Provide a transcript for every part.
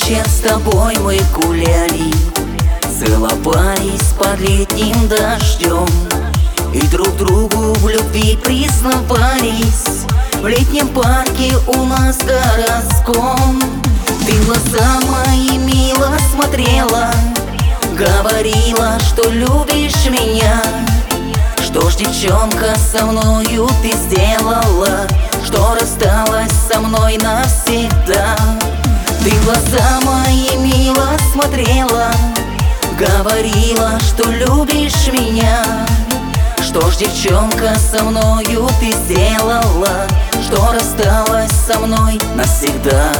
вечер с тобой мы гуляли, целовались под летним дождем и друг другу в любви признавались в летнем парке у нас городском. Ты в глаза мои мило смотрела, говорила, что любишь меня. Что ж, девчонка, со мною ты сделала, что рассталась со мной навсегда? Ты в глаза мои мило смотрела, говорила, что любишь меня. Что ж, девчонка, со мною ты сделала, что рассталась со мной навсегда?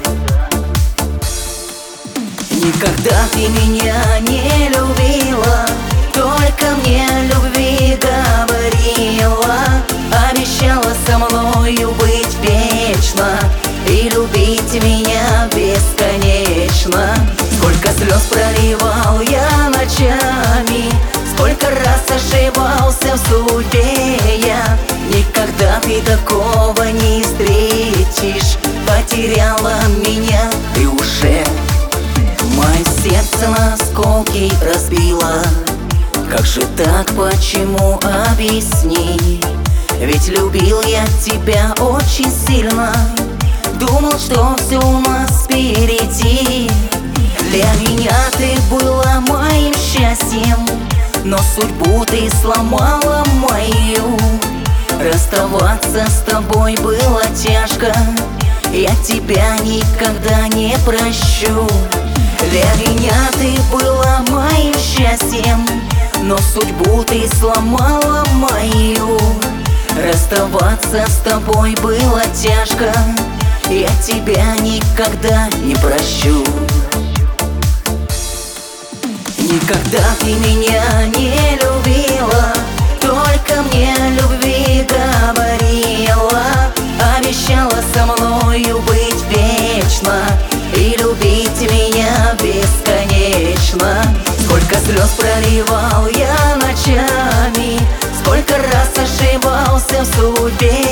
Никогда ты меня не любила, только мне любви говорила. Обещала со мною быть вечно и любить меня бесконечно. Сколько слез проливал я ночами, сколько раз ошибался в судьбе я. Никогда ты такого не встретишь, потеряла меня ты уже. Мое сердце на осколки разбила. Как же так, почему, объясни? Ведь любил я тебя очень сильно, думал, что все у нас впереди. Для меня ты была моим счастьем, но судьбу ты сломала мою. Расставаться с тобой было тяжко, я тебя никогда не прощу. Для меня ты была моим счастьем, но судьбу ты сломала мою. Расставаться с тобой было тяжко, я тебя никогда не прощу. Никогда ты меня не любила, только мне любви говорила. Обещала со мною быть вечно и любить меня бесконечно. Сколько слез проливал я ночами, сколько раз ошибался в судьбе